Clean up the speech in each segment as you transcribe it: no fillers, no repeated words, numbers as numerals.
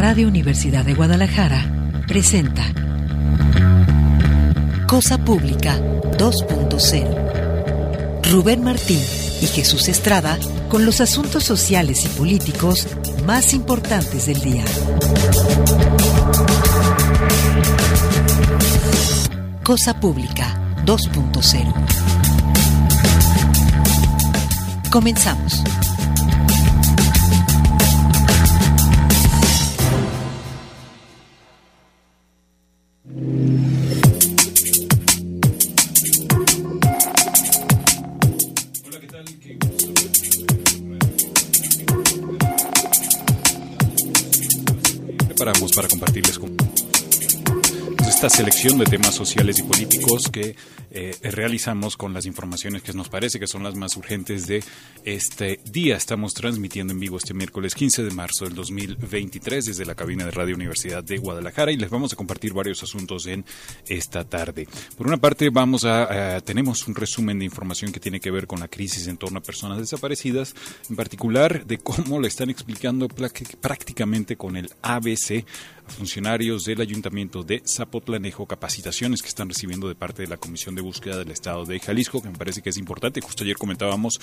Radio Universidad de Guadalajara presenta Cosa Pública 2.0. Rubén Martín y Jesús Estrada con los asuntos sociales y políticos más importantes del día. Cosa Pública 2.0. Comenzamos. Preparamos para compartirles esta selección de temas sociales y políticos que realizamos con las informaciones que nos parece que son las más urgentes de este día. Estamos transmitiendo en vivo este miércoles 15 de marzo del 2023 desde la cabina de Radio Universidad de Guadalajara y les vamos a compartir varios asuntos en esta tarde. Por una parte tenemos un resumen de información que tiene que ver con la crisis en torno a personas desaparecidas, en particular de cómo la están explicando prácticamente con el ABC a funcionarios del Ayuntamiento de Zapotlanejo, capacitaciones que están recibiendo de parte de la Comisión de Búsqueda del Estado de Jalisco, que me parece que es importante. Justo ayer comentábamos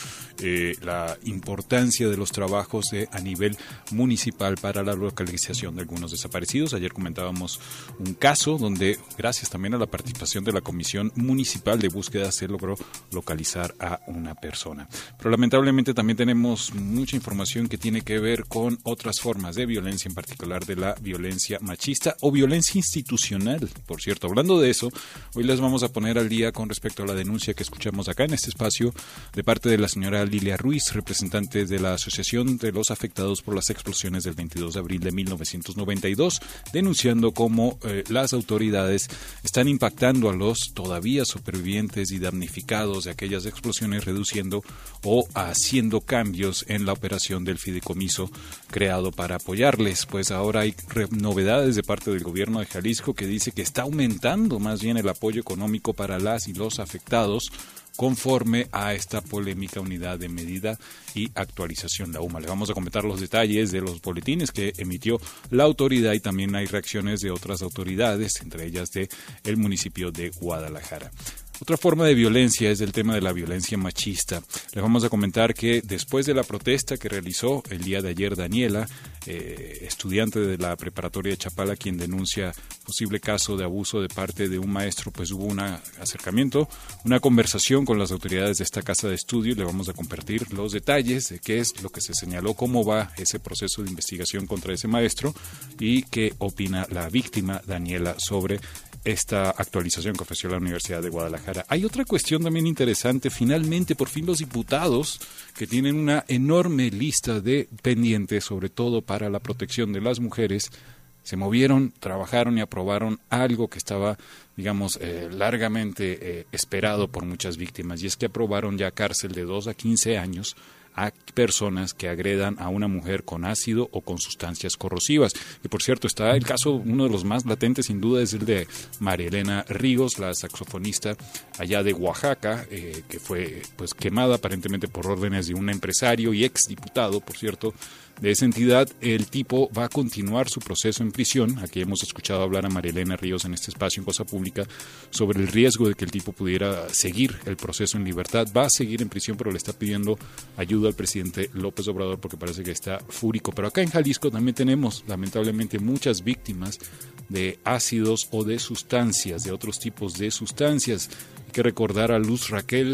la importancia de los trabajos a nivel municipal para la localización de algunos desaparecidos. Ayer comentábamos un caso donde, gracias también a la participación de la Comisión Municipal de Búsqueda, se logró localizar a una persona. Pero lamentablemente también tenemos mucha información que tiene que ver con otras formas de violencia, en particular de la violencia machista o violencia institucional. Por cierto, hablando de eso, hoy les vamos a poner al día con respecto a la denuncia que escuchamos acá en este espacio de parte de la señora Lilia Ruiz, representante de la Asociación de los Afectados por las Explosiones del 22 de abril de 1992, denunciando cómo las autoridades están impactando a los todavía supervivientes y damnificados de aquellas explosiones, reduciendo o haciendo cambios en la operación del fideicomiso creado para apoyarles. Pues ahora hay novedades de parte del gobierno de Jalisco que dice que está aumentando más bien el apoyo económico para las y los afectados conforme a esta polémica unidad de medida y actualización, la UMA. Le vamos a comentar los detalles de los boletines que emitió la autoridad y también hay reacciones de otras autoridades, entre ellas de el municipio de Guadalajara. Otra forma de violencia es el tema de la violencia machista. Les vamos a comentar que después de la protesta que realizó el día de ayer Daniela, estudiante de la preparatoria de Chapala, quien denuncia posible caso de abuso de parte de un maestro, pues hubo un acercamiento, una conversación con las autoridades de esta casa de estudio. Le vamos a compartir los detalles de qué es lo que se señaló, cómo va ese proceso de investigación contra ese maestro y qué opina la víctima Daniela sobre esta actualización que ofreció la Universidad de Guadalajara. Hay otra cuestión también interesante. Finalmente, por fin los diputados, que tienen una enorme lista de pendientes, sobre todo para la protección de las mujeres, se movieron, trabajaron y aprobaron algo que estaba, digamos, largamente esperado por muchas víctimas, y es que aprobaron ya cárcel de 2 a 15 años a personas que agredan a una mujer con ácido o con sustancias corrosivas. Y por cierto, está el caso, uno de los más latentes sin duda, es el de María Elena Ríos, la saxofonista allá de Oaxaca, que fue pues quemada aparentemente por órdenes de un empresario y exdiputado, por cierto, de esa entidad. El tipo va a continuar su proceso en prisión. Aquí hemos escuchado hablar a María Elena Ríos en este espacio en Cosa Pública sobre el riesgo de que el tipo pudiera seguir el proceso en libertad. Va a seguir en prisión, pero le está pidiendo ayuda al presidente López Obrador porque parece que está fúrico. Pero acá en Jalisco también tenemos lamentablemente muchas víctimas de ácidos o de sustancias, de otros tipos de sustancias. Hay que recordar a Luz Raquel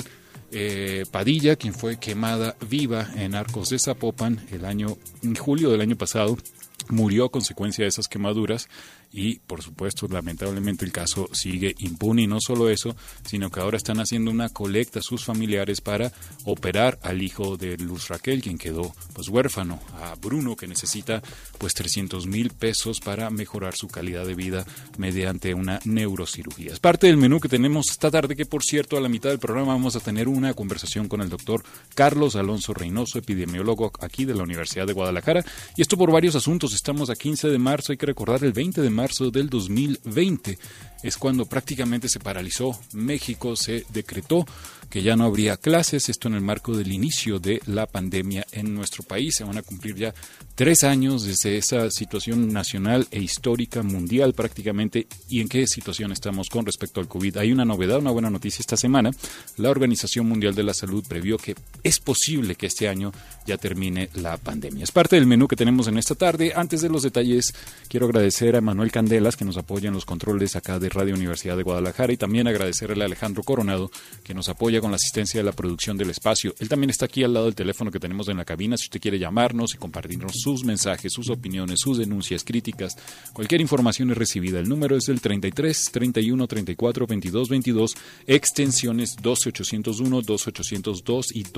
Padilla, quien fue quemada viva en Arcos de Zapopan en julio del año pasado. Murió a consecuencia de esas quemaduras y, por supuesto, lamentablemente el caso sigue impune. Y no solo eso, sino que ahora están haciendo una colecta a sus familiares para operar al hijo de Luz Raquel, quien quedó pues huérfano, a Bruno, que necesita pues 300,000 pesos para mejorar su calidad de vida mediante una neurocirugía. Es parte del menú que tenemos esta tarde, que por cierto a la mitad del programa vamos a tener una conversación con el doctor Carlos Alonso Reynoso, epidemiólogo aquí de la Universidad de Guadalajara, y esto por varios asuntos. Estamos a 15 de marzo, hay que recordar el 20 de marzo del 2020 es cuando prácticamente se paralizó México, se decretó que ya no habría clases, esto en el marco del inicio de la pandemia en nuestro país. Se van a cumplir ya 3 años desde esa situación nacional e histórica, mundial prácticamente, y en qué situación estamos con respecto al COVID. Hay una novedad, una buena noticia esta semana. La Organización Mundial de la Salud previó que es posible que este año ya termine la pandemia. Es parte del menú que tenemos en esta tarde. Antes de los detalles, quiero agradecer a Manuel Candelas, que nos apoya en los controles acá de Radio Universidad de Guadalajara, y también agradecerle a Alejandro Coronado, que nos apoya con la asistencia de la producción del espacio. Él también está aquí al lado del teléfono que tenemos en la cabina, si usted quiere llamarnos y compartirnos sus mensajes, sus opiniones, sus denuncias, críticas, cualquier información es recibida. El número es el 33 31 34 22 22, extensiones 12801, 12802 y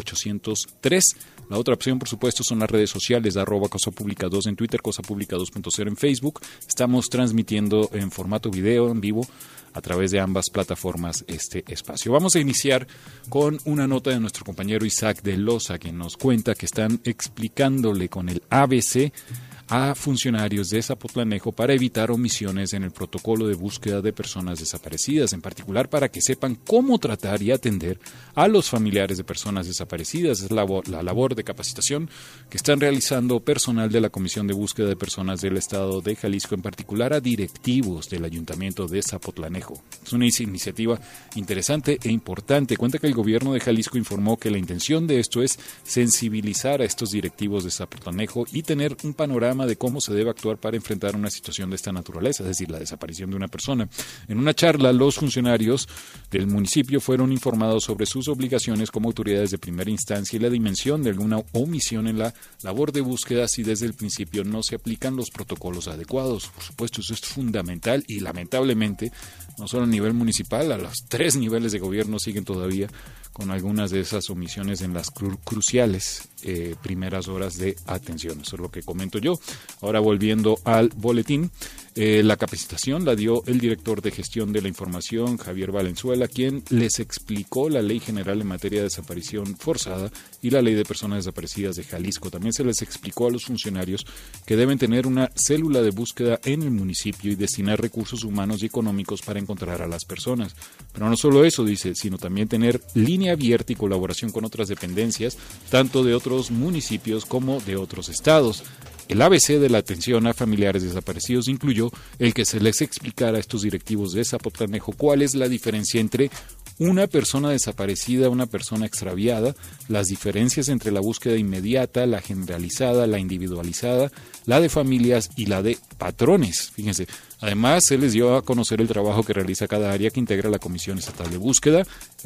12803. La otra opción, por supuesto, son las redes sociales, @CosaPública2 en Twitter, CosaPública2.0 en Facebook. Estamos transmitiendo en formato video, en vivo, a través de ambas plataformas este espacio. Vamos a iniciar con una nota de nuestro compañero Isaac de Loza, quien nos cuenta que están explicándole con el ABC a funcionarios de Zapotlanejo para evitar omisiones en el protocolo de búsqueda de personas desaparecidas, en particular para que sepan cómo tratar y atender a los familiares de personas desaparecidas. Es la labor de capacitación que están realizando personal de la Comisión de Búsqueda de Personas del Estado de Jalisco, en particular a directivos del Ayuntamiento de Zapotlanejo. Es una iniciativa interesante e importante. Cuenta que el gobierno de Jalisco informó que la intención de esto es sensibilizar a estos directivos de Zapotlanejo y tener un panorama de cómo se debe actuar para enfrentar una situación de esta naturaleza, es decir, la desaparición de una persona. En una charla, los funcionarios del municipio fueron informados sobre sus obligaciones como autoridades de primera instancia y la dimensión de alguna omisión en la labor de búsqueda si desde el principio no se aplican los protocolos adecuados. Por supuesto, eso es fundamental y lamentablemente, no solo a nivel municipal, a los 3 niveles de gobierno siguen todavía con algunas de esas omisiones en las cruciales primeras horas de atención. Eso es lo que comento yo. Ahora, volviendo al boletín, la capacitación la dio el director de gestión de la información, Javier Valenzuela, quien les explicó la Ley General en materia de desaparición forzada y la Ley de Personas Desaparecidas de Jalisco. También se les explicó a los funcionarios que deben tener una célula de búsqueda en el municipio y destinar recursos humanos y económicos para encontrar a las personas. Pero no solo eso, dice, sino también tener línea abierta y colaboración con otras dependencias, tanto de otros municipios como de otros estados. El ABC de la atención a familiares desaparecidos incluyó el que se les explicara a estos directivos de Zapotlanejo cuál es la diferencia entre una persona desaparecida, una persona extraviada, las diferencias entre la búsqueda inmediata, la generalizada, la individualizada, la de familias y la de patrones. Fíjense. Además, se les dio a conocer el trabajo que realiza cada área que integra la Comisión Estatal de Búsqueda.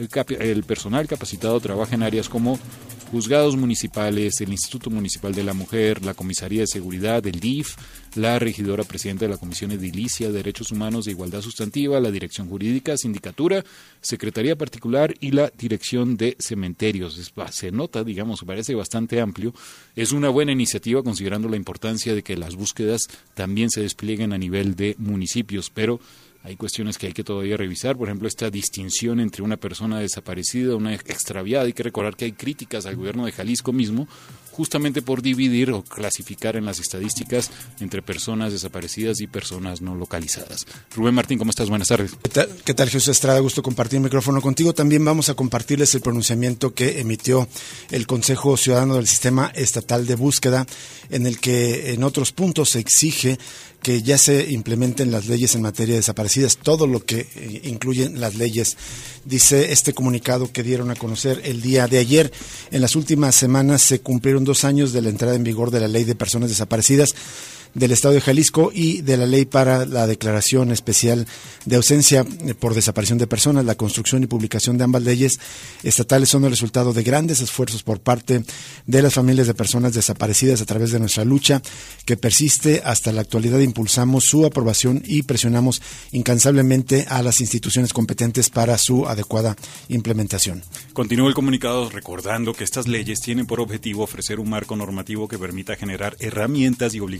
El personal capacitado trabaja en áreas como juzgados municipales, el Instituto Municipal de la Mujer, la Comisaría de Seguridad, el DIF, la regidora presidenta de la Comisión Edilicia, Derechos Humanos e Igualdad Sustantiva, la Dirección Jurídica, Sindicatura, Secretaría Particular y la Dirección de Cementerios. Se nota, digamos, parece bastante amplio. Es una buena iniciativa considerando la importancia de que las búsquedas también se desplieguen a nivel de municipios, pero hay cuestiones que hay que todavía revisar, por ejemplo, esta distinción entre una persona desaparecida, una extraviada. Hay que recordar que hay críticas al gobierno de Jalisco mismo, justamente por dividir o clasificar en las estadísticas entre personas desaparecidas y personas no localizadas. Rubén Martín, ¿cómo estás? Buenas tardes. ¿Qué tal, Jesús Estrada? Gusto compartir el micrófono contigo. También vamos a compartirles el pronunciamiento que emitió el Consejo Ciudadano del Sistema Estatal de Búsqueda, en el que en otros puntos se exige que ya se implementen las leyes en materia de desaparecidas, todo lo que incluyen las leyes. Dice este comunicado que dieron a conocer el día de ayer. En las últimas semanas se cumplieron 2 años de la entrada en vigor de la Ley de Personas Desaparecidas del Estado de Jalisco y de la Ley para la Declaración Especial de Ausencia por Desaparición de Personas. La construcción y publicación de ambas leyes estatales son el resultado de grandes esfuerzos por parte de las familias de personas desaparecidas a través de nuestra lucha que persiste hasta la actualidad. Impulsamos su aprobación y presionamos incansablemente a las instituciones competentes para su adecuada implementación. Continúa el comunicado recordando que estas leyes tienen por objetivo ofrecer un marco normativo que permita generar herramientas y obligaciones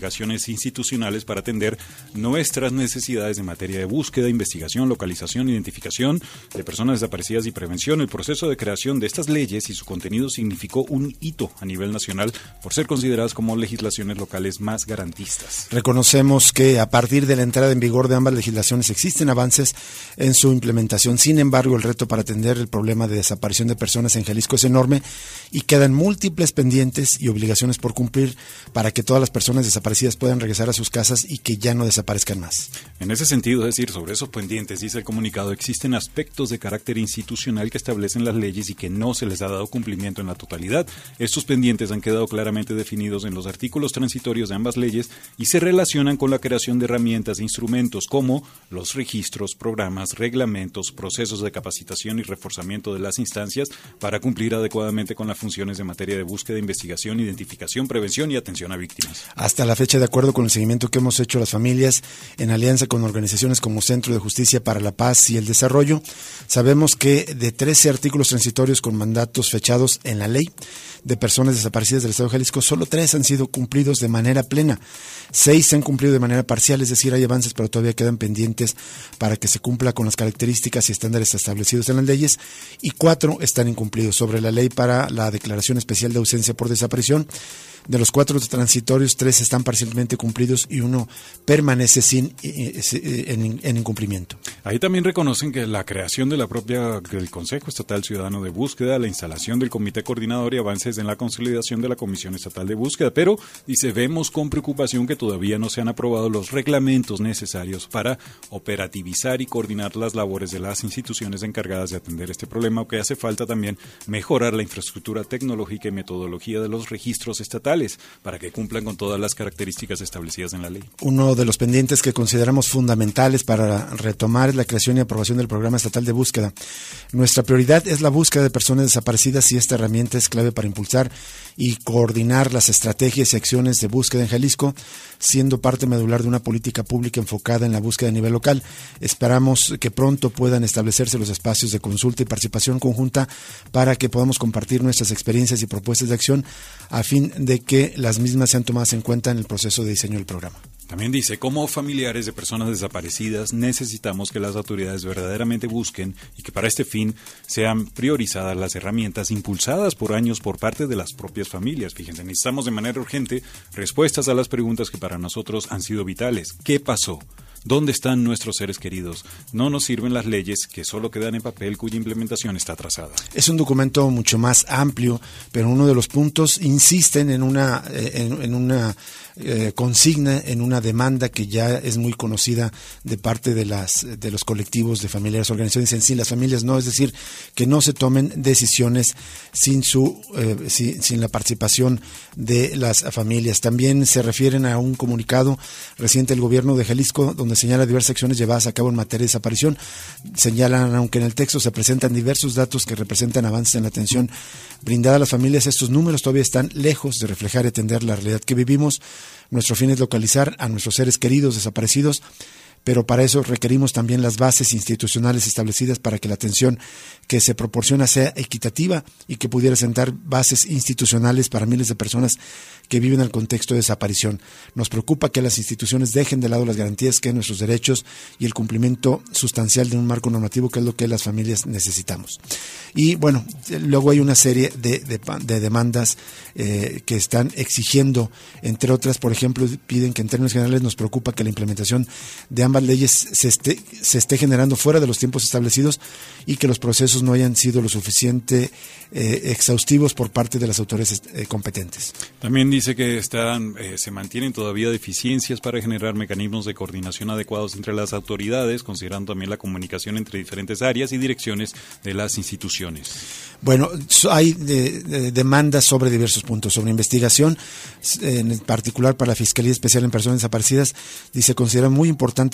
soluciones institucionales para atender nuestras necesidades en materia de búsqueda, investigación, localización, identificación de personas desaparecidas y prevención. El proceso de creación de estas leyes y su contenido significó un hito a nivel nacional por ser consideradas como legislaciones locales más garantistas. Reconocemos que a partir de la entrada en vigor de ambas legislaciones existen avances en su implementación. Sin embargo, el reto para atender el problema de desaparición de personas en Jalisco es enorme y quedan múltiples pendientes y obligaciones por cumplir para que todas las personas desaparecidas puedan regresar a sus casas y que ya no desaparezcan más. En ese sentido, es decir, sobre esos pendientes, dice el comunicado, existen aspectos de carácter institucional que establecen las leyes y que no se les ha dado cumplimiento en la totalidad. Estos pendientes han quedado claramente definidos en los artículos transitorios de ambas leyes y se relacionan con la creación de herramientas e instrumentos como los registros, programas, reglamentos, procesos de capacitación y reforzamiento de las instancias para cumplir adecuadamente con las funciones de materia de búsqueda, investigación, identificación, prevención y atención a víctimas. Hasta la fecha, de acuerdo con el seguimiento que hemos hecho las familias en alianza con organizaciones como Centro de Justicia para la Paz y el Desarrollo, sabemos que de 13 artículos transitorios con mandatos fechados en la ley de personas desaparecidas del Estado de Jalisco, solo 3 han sido cumplidos de manera plena. 6 se han cumplido de manera parcial, es decir, hay avances, pero todavía quedan pendientes para que se cumpla con las características y estándares establecidos en las leyes, y 4 están incumplidos. Sobre la ley para la declaración especial de ausencia por desaparición, de los 4 transitorios, 3 están parcialmente cumplidos y 1 permanece en incumplimiento. Ahí también reconocen que la creación del Consejo Estatal Ciudadano de Búsqueda, la instalación del Comité Coordinador y avances en la consolidación de la Comisión Estatal de Búsqueda, pero dice, vemos con preocupación que todavía no se han aprobado los reglamentos necesarios para operativizar y coordinar las labores de las instituciones encargadas de atender este problema, aunque hace falta también mejorar la infraestructura tecnológica y metodología de los registros estatales para que cumplan con todas las características establecidas en la ley. Uno de los pendientes que consideramos fundamentales para retomar es la creación y aprobación del Programa Estatal de Búsqueda. Nuestra prioridad es la búsqueda de personas desaparecidas y esta herramienta es clave para impulsar y coordinar las estrategias y acciones de búsqueda en Jalisco, siendo parte medular de una política pública enfocada en la búsqueda a nivel local. Esperamos que pronto puedan establecerse los espacios de consulta y participación conjunta para que podamos compartir nuestras experiencias y propuestas de acción a fin de que las mismas sean tomadas en cuenta en el proceso de diseño del programa. También dice, como familiares de personas desaparecidas, necesitamos que las autoridades verdaderamente busquen y que para este fin sean priorizadas las herramientas impulsadas por años por parte de las propias familias. Fíjense, necesitamos de manera urgente respuestas a las preguntas que para nosotros han sido vitales. ¿Qué pasó? ¿Dónde están nuestros seres queridos? No nos sirven las leyes que solo quedan en papel cuya implementación está atrasada. Es un documento mucho más amplio, pero uno de los puntos insisten en una consigna, en una demanda que ya es muy conocida de parte de los colectivos de familiares, organizaciones en sí, las familias no, es decir, que no se tomen decisiones sin la participación de las familias. También se refieren a un comunicado reciente del gobierno de Jalisco donde señala diversas acciones llevadas a cabo en materia de desaparición. Señalan, aunque en el texto se presentan diversos datos que representan avances en la atención brindada a las familias, estos números todavía están lejos de reflejar y atender la realidad que vivimos. Nuestro fin es localizar a nuestros seres queridos desaparecidos, pero para eso requerimos también las bases institucionales establecidas para que la atención que se proporciona sea equitativa y que pudiera sentar bases institucionales para miles de personas que viven en el contexto de desaparición. Nos preocupa que las instituciones dejen de lado las garantías que nuestros derechos y el cumplimiento sustancial de un marco normativo, que es lo que las familias necesitamos. Y bueno, luego hay una serie de demandas que están exigiendo, entre otras, por ejemplo, piden que en términos generales nos preocupa que la implementación de ambas leyes se esté generando fuera de los tiempos establecidos y que los procesos no hayan sido lo suficiente exhaustivos por parte de las autoridades competentes. También dice que se mantienen todavía deficiencias para generar mecanismos de coordinación adecuados entre las autoridades, considerando también la comunicación entre diferentes áreas y direcciones de las instituciones. Bueno, hay demandas sobre diversos puntos, sobre investigación, en particular para la Fiscalía Especial en Personas Desaparecidas. Dice, considera muy importante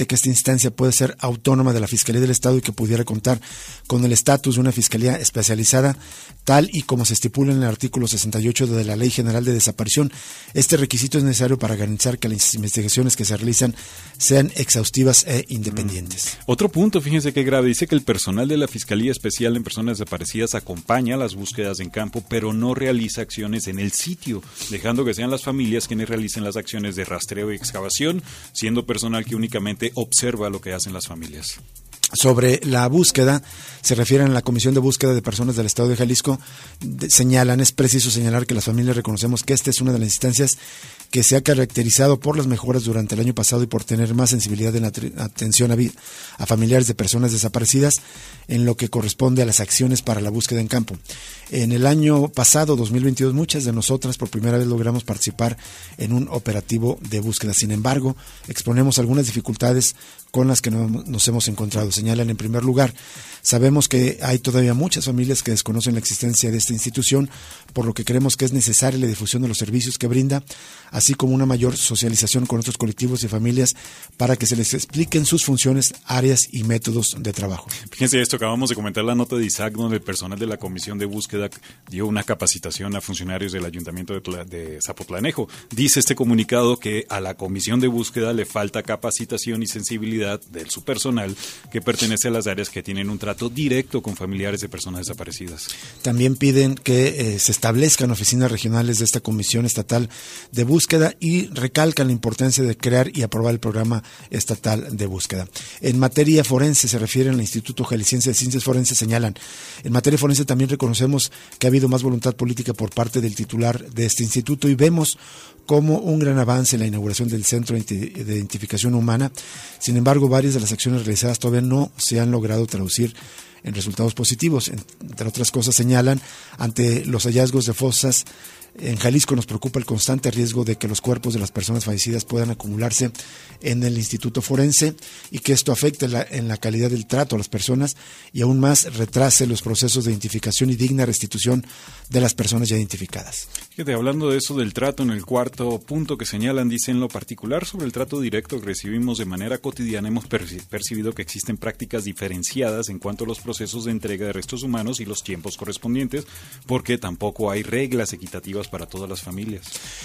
que esta instancia puede ser autónoma de la Fiscalía del Estado y que pudiera contar con el estatus de una fiscalía especializada, tal y como se estipula en el artículo 68 de la Ley General de Desaparición. Este requisito es necesario para garantizar que las investigaciones que se realizan sean exhaustivas e independientes. Otro punto, fíjense qué grave, dice que el personal de la Fiscalía Especial en Personas Desaparecidas acompaña las búsquedas en campo, pero no realiza acciones en el sitio, dejando que sean las familias quienes realicen las acciones de rastreo y excavación, siendo personal que únicamente observa lo que hacen las familias. Sobre la búsqueda, se refieren a la Comisión de Búsqueda de Personas del Estado de Jalisco, señalan, es preciso señalar que las familias reconocemos que esta es una de las instancias que se ha caracterizado por las mejoras durante el año pasado y por tener más sensibilidad en la atención a familiares de personas desaparecidas en lo que corresponde a las acciones para la búsqueda en campo. En el año pasado, 2022, muchas de nosotras por primera vez logramos participar en un operativo de búsqueda. Sin embargo, exponemos algunas dificultades con las que nos hemos encontrado. Señalan, en primer lugar, sabemos que hay todavía muchas familias que desconocen la existencia de esta institución, por lo que creemos que es necesaria la difusión de los servicios que brinda, así como una mayor socialización con otros colectivos y familias para que se les expliquen sus funciones, áreas y métodos de trabajo. Fíjense esto, acabamos de comentar la nota de ISAC, donde el personal de la Comisión de Búsqueda dio una capacitación a funcionarios del Ayuntamiento de Zapotlanejo. Dice este comunicado que a la Comisión de Búsqueda le falta capacitación y sensibilidad de su personal que pertenece a las áreas que tienen un trato directo con familiares de personas desaparecidas. También piden que se establezcan oficinas regionales de esta Comisión Estatal de Búsqueda y recalcan la importancia de crear y aprobar el programa estatal de búsqueda. En materia forense, se refieren al Instituto Jalisciense de Ciencias Forenses, señalan, en materia forense también reconocemos que ha habido más voluntad política por parte del titular de este instituto y vemos como un gran avance en la inauguración del Centro de Identificación Humana. Sin embargo, varias de las acciones realizadas todavía no se han logrado traducir en resultados positivos. Entre otras cosas, señalan, ante los hallazgos de fosas en Jalisco nos preocupa el constante riesgo de que los cuerpos de las personas fallecidas puedan acumularse en el Instituto Forense y que esto afecte en la calidad del trato a las personas y aún más retrase los procesos de identificación y digna restitución de las personas ya identificadas. Fíjate, hablando de eso del trato, en el cuarto punto que señalan, dice, en lo particular sobre el trato directo que recibimos de manera cotidiana, hemos percibido que existen prácticas diferenciadas en cuanto a los procesos de entrega de restos humanos y los tiempos correspondientes, porque tampoco hay reglas equitativas para todas las familias.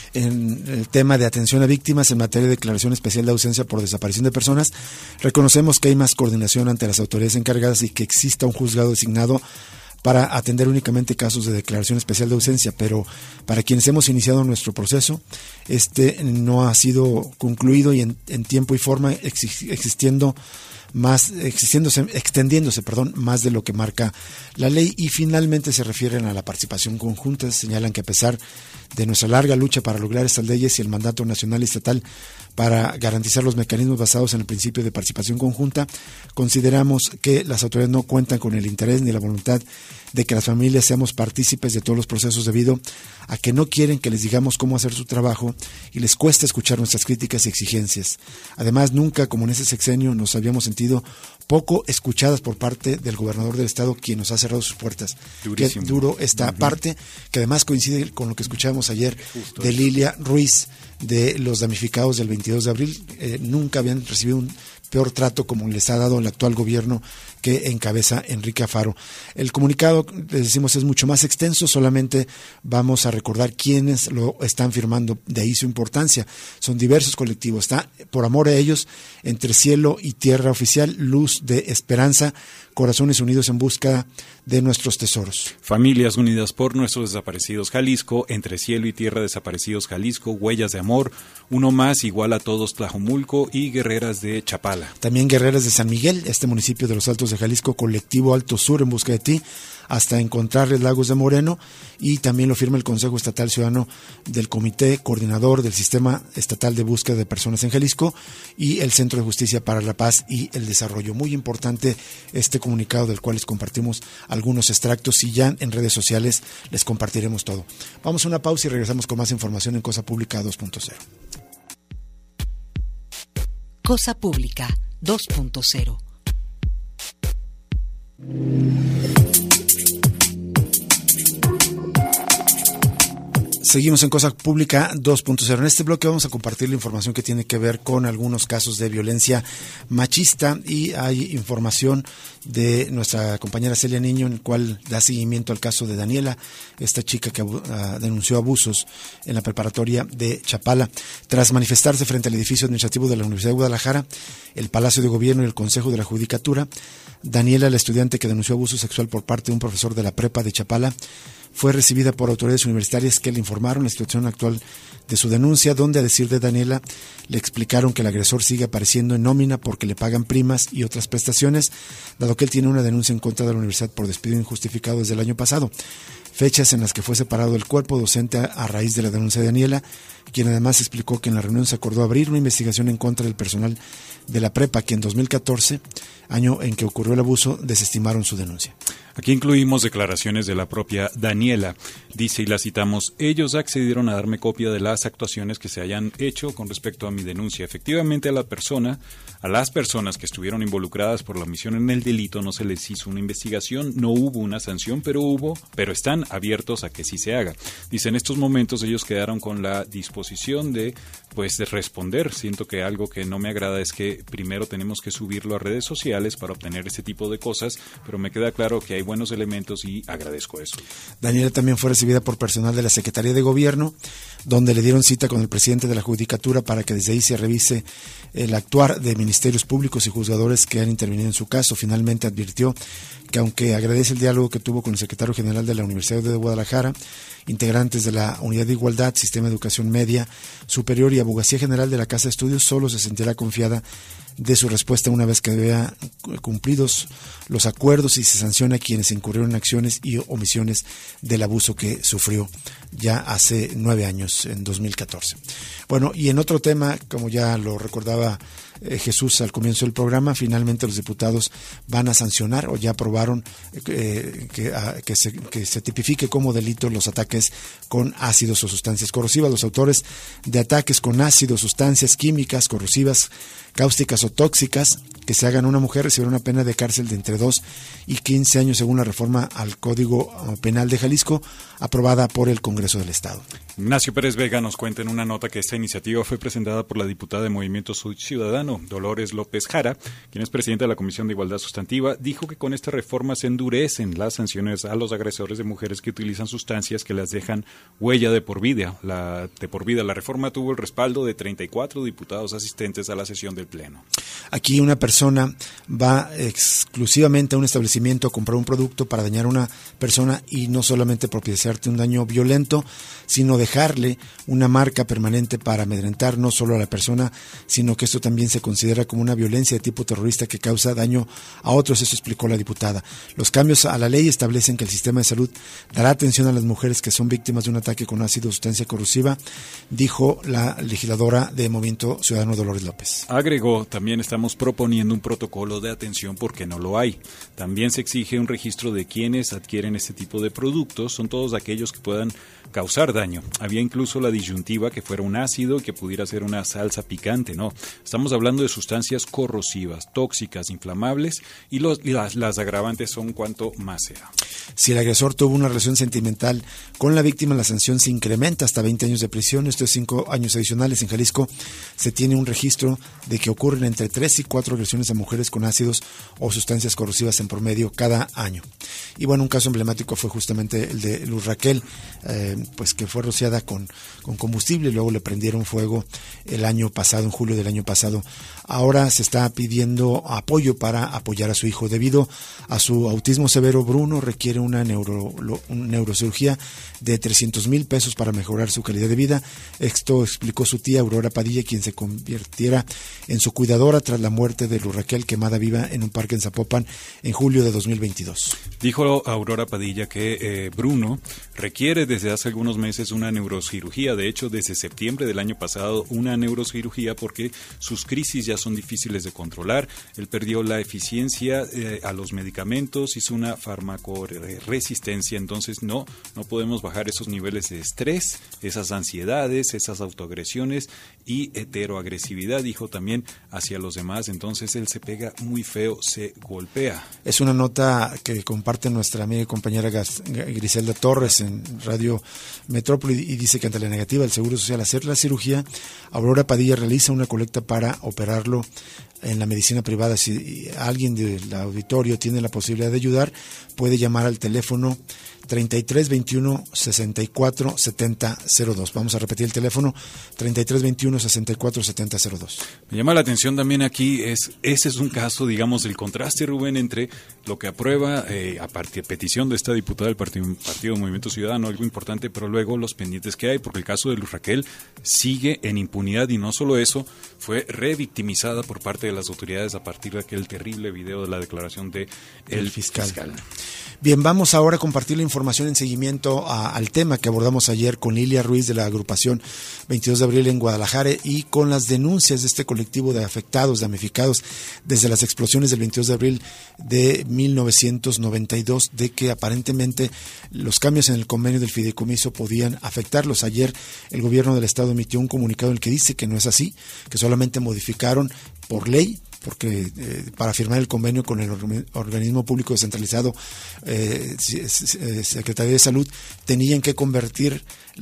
En el tema de atención a víctimas, en materia de declaración especial de ausencia por desaparición de personas, reconocemos que hay más coordinación ante las autoridades encargadas y que exista un juzgado designado para atender únicamente casos de declaración especial de ausencia, pero para quienes hemos iniciado nuestro proceso, este no ha sido concluido y en tiempo y forma extendiéndose más de lo que marca la ley. Y finalmente se refieren a la participación conjunta, señalan que a pesar de nuestra larga lucha para lograr estas leyes y el mandato nacional y estatal para garantizar los mecanismos basados en el principio de participación conjunta, consideramos que las autoridades no cuentan con el interés ni la voluntad de que las familias seamos partícipes de todos los procesos debido a que no quieren que les digamos cómo hacer su trabajo y les cuesta escuchar nuestras críticas y exigencias. Además, nunca, como en ese sexenio, nos habíamos sentido poco escuchadas por parte del gobernador del estado, quien nos ha cerrado sus puertas. Durísimo. Qué duro esta parte, que además coincide con lo que escuchábamos ayer de Lilia Ruiz, de los damnificados del 22 de abril. Nunca habían recibido un peor trato como les ha dado el actual gobierno que encabeza Enrique Alfaro. El comunicado, les decimos, es mucho más extenso, solamente vamos a recordar quiénes lo están firmando, de ahí su importancia. Son diversos colectivos, está Por Amor a Ellos, Entre Cielo y Tierra Oficial, Luz de Esperanza, Corazones Unidos en Busca de Nuestros Tesoros. Familias Unidas por Nuestros Desaparecidos Jalisco, Entre Cielo y Tierra Desaparecidos Jalisco, Huellas de Amor, Uno Más Igual a Todos Tlajomulco y Guerreras de Chapala. También Guerreras de San Miguel, este municipio de los Altos de Jalisco, Colectivo Alto Sur en Busca de Ti, hasta encontrarles Lagos de Moreno, y también lo firma el Consejo Estatal Ciudadano del Comité Coordinador del Sistema Estatal de Búsqueda de Personas en Jalisco y el Centro de Justicia para la Paz y el Desarrollo. Muy importante este comunicado, del cual les compartimos algunos extractos y ya en redes sociales les compartiremos todo. Vamos a una pausa y regresamos con más información en Cosa Pública 2.0. Cosa Pública 2.0. Seguimos en Cosa Pública 2.0. En este bloque vamos a compartir la información que tiene que ver con algunos casos de violencia machista, y hay información de nuestra compañera Celia Niño, en el cual da seguimiento al caso de Daniela, esta chica que denunció abusos en la preparatoria de Chapala. Tras manifestarse frente al edificio administrativo de la Universidad de Guadalajara, el Palacio de Gobierno y el Consejo de la Judicatura, Daniela, la estudiante que denunció abuso sexual por parte de un profesor de la prepa de Chapala, fue recibida por autoridades universitarias que le informaron la situación actual de su denuncia, donde, a decir de Daniela, le explicaron que el agresor sigue apareciendo en nómina porque le pagan primas y otras prestaciones, dado que él tiene una denuncia en contra de la universidad por despido injustificado desde el año pasado. Fechas en las que fue separado el cuerpo docente a raíz de la denuncia de Daniela, quien además explicó que en la reunión se acordó abrir una investigación en contra del personal de la prepa, que en 2014, año en que ocurrió el abuso, desestimaron su denuncia. Aquí incluimos declaraciones de la propia Daniela. Dice, y la citamos: ellos accedieron a darme copia de las actuaciones que se hayan hecho con respecto a mi denuncia. Efectivamente, a las personas que estuvieron involucradas por la omisión en el delito no se les hizo una investigación, no hubo una sanción, pero están abiertos a que sí se haga. Dice, en estos momentos ellos quedaron con la disposición de responder. Siento que algo que no me agrada es que primero tenemos que subirlo a redes sociales para obtener este tipo de cosas, pero me queda claro que hay buenos elementos y agradezco eso. Daniela también fue recibida por personal de la Secretaría de Gobierno, donde le dieron cita con el presidente de la Judicatura para que desde ahí se revise el actuar de ministerios públicos y juzgadores que han intervenido en su caso. Finalmente advirtió que, aunque agradece el diálogo que tuvo con el secretario general de la Universidad de Guadalajara, integrantes de la Unidad de Igualdad, Sistema de Educación Media Superior y Abogacía General de la Casa de Estudios, solo se sentirá confiada de su respuesta una vez que vea cumplidos los acuerdos y se sancione a quienes incurrieron en acciones y omisiones del abuso que sufrió ya hace 9 años, en 2014. Bueno, y en otro tema, como ya lo recordaba Jesús al comienzo del programa, finalmente los diputados van a sancionar, o ya aprobaron que se tipifique como delito los ataques con ácidos o sustancias corrosivas. Los autores de ataques con ácidos, sustancias químicas corrosivas, cáusticas o tóxicas que se hagan a una mujer recibirán una pena de cárcel de entre 2 y 15 años según la reforma al Código Penal de Jalisco, aprobada por el Congreso del Estado. Ignacio Pérez Vega nos cuenta en una nota que esta iniciativa fue presentada por la diputada de Movimiento Ciudadano, Dolores López Jara, quien es presidenta de la Comisión de Igualdad Sustantiva. Dijo que con esta reforma se endurecen las sanciones a los agresores de mujeres que utilizan sustancias que las dejan huella de por vida. La reforma tuvo el respaldo de 34 diputados asistentes a la sesión del Pleno. Aquí una persona va exclusivamente a un establecimiento a comprar un producto para dañar a una persona y no solamente propiciarte un daño violento, sino dejarle una marca permanente para amedrentar no solo a la persona, sino que esto también se considera como una violencia de tipo terrorista que causa daño a otros. Eso explicó la diputada. Los cambios a la ley establecen que el sistema de salud dará atención a las mujeres que son víctimas de un ataque con ácido o sustancia corrosiva, dijo la legisladora de Movimiento Ciudadano Dolores López. Agregó, también estamos proponiendo un protocolo de atención porque no lo hay. También se exige un registro de quienes adquieren este tipo de productos, son todos aquellos que puedan causar daño. Había incluso la disyuntiva que fuera un ácido que pudiera ser una salsa picante, no. Estamos hablando de sustancias corrosivas, tóxicas, inflamables y las agravantes son cuanto más sea. Si el agresor tuvo una relación sentimental con la víctima, la sanción se incrementa hasta 20 años de prisión. Esto es 5 años adicionales. En Jalisco se tiene un registro de que ocurren entre 3 y 4 agresiones a mujeres con ácidos o sustancias corrosivas en promedio cada año. Y bueno, un caso emblemático fue justamente el de Luz Raquel, pues que fue rociada con combustible y luego le prendieron fuego el año pasado, en julio del año pasado. Ahora se está pidiendo apoyo para apoyar a su hijo. Debido a su autismo severo, Bruno requiere una neurocirugía de 300,000 pesos para mejorar su calidad de vida. Esto explicó su tía Aurora Padilla, quien se convirtiera en su cuidadora tras la muerte de Luz Raquel, quemada viva en un parque en Zapopan en julio de 2022. Dijo Aurora Padilla que Bruno requiere desde hace algunos meses una neurocirugía. De hecho, desde septiembre del año pasado, una neurocirugía porque sus crisis ya son difíciles de controlar. Él perdió la eficiencia a los medicamentos, hizo una farmacoresistencia, entonces no podemos bajar esos niveles de estrés, esas ansiedades, esas autoagresiones y heteroagresividad, dijo también, hacia los demás. Entonces él se pega muy feo, se golpea. Es una nota que comparte nuestra amiga y compañera Griselda Torres en Radio Metrópoli, y dice que ante la negativa del Seguro Social a hacer la cirugía, Aurora Padilla realiza una colecta para operarlo en la medicina privada. Si alguien del auditorio tiene la posibilidad de ayudar, puede llamar al teléfono 33 21 64 70 02. Vamos a repetir el teléfono 33 21 64 70 02. Me llama la atención también aquí, ese es un caso, digamos, el contraste, Rubén, entre lo que aprueba a petición de esta diputada del Partido Movimiento Ciudadano, algo importante, pero luego los pendientes que hay, porque el caso de Luz Raquel sigue en impunidad y no solo eso, fue revictimizada por parte de las autoridades a partir de aquel terrible video de la declaración de el fiscal. Bien, vamos ahora a compartir la información en seguimiento al tema que abordamos ayer con Lilia Ruiz de la agrupación 22 de abril en Guadalajara y con las denuncias de este colectivo de afectados, damnificados desde las explosiones del 22 de abril de 1992, de que aparentemente los cambios en el convenio del fideicomiso podían afectarlos. Ayer el gobierno del estado emitió un comunicado en el que dice que no es así, que solamente modificaron por ley, porque para firmar el convenio con el organismo público descentralizado, Secretaría de Salud, tenían que convertir